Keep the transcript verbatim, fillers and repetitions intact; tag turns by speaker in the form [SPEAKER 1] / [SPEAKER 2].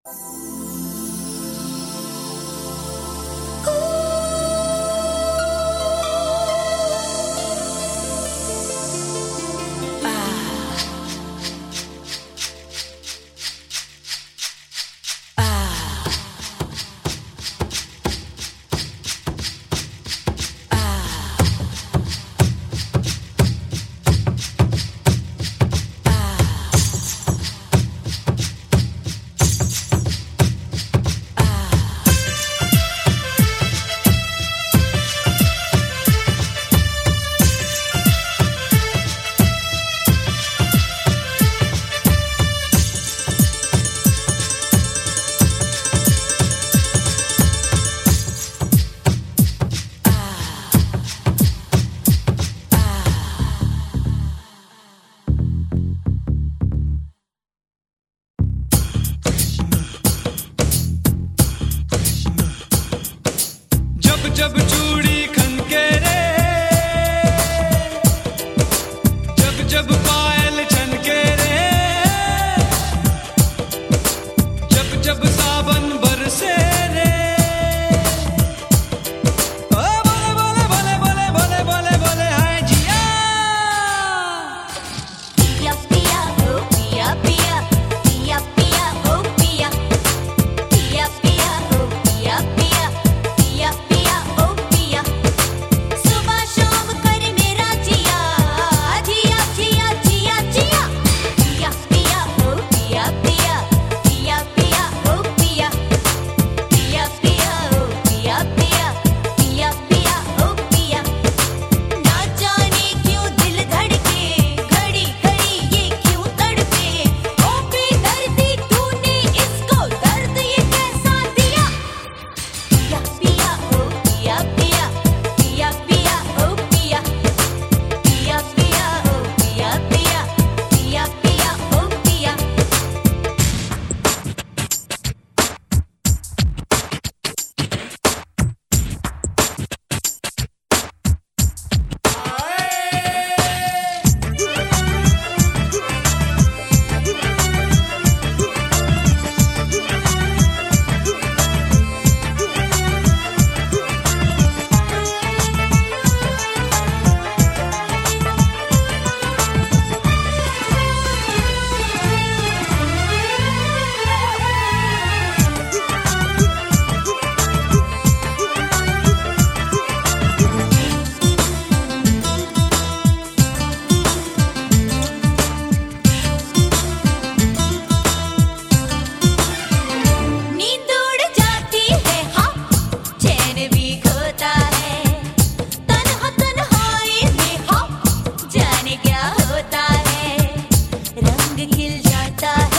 [SPEAKER 1] जब चूड़ी खनके रे, जब जब पायल छनके रे, जब जब सावन बरसे रे, ओ बोले बोले बोले बोले बोले बोले हाय जिया।
[SPEAKER 2] पिया पिया ओ पिया पिया पिया पिया ओ पिया पिया पिया ओ पिया पिया पिया पिया ओ पिया। सुबह शाम कर मेरा जिया जिया जिया जिया जिया। पिया पिया ओ पिया पिया पिया पिया ओ पिया पिया पिया ओ पिया पिया पिया पिया ओ पिया। ना जाने क्यों दिल धड़के, घड़ी घड़ी ये क्यों तड़पे। ओ बेदर्दी तूने इसको दर्द ये कैसा दिया। पिया पिया ओ पिया पिया पिया पिया ओ पिया पिया पिया ओ पिया पिया पिया पिया ओ पिया। नींद उड़ जाती है हाँ, चैन भी खोता है। तन्हा तन्हाई में हाँ, जाने क्या होता है। रंग खिल जाता है।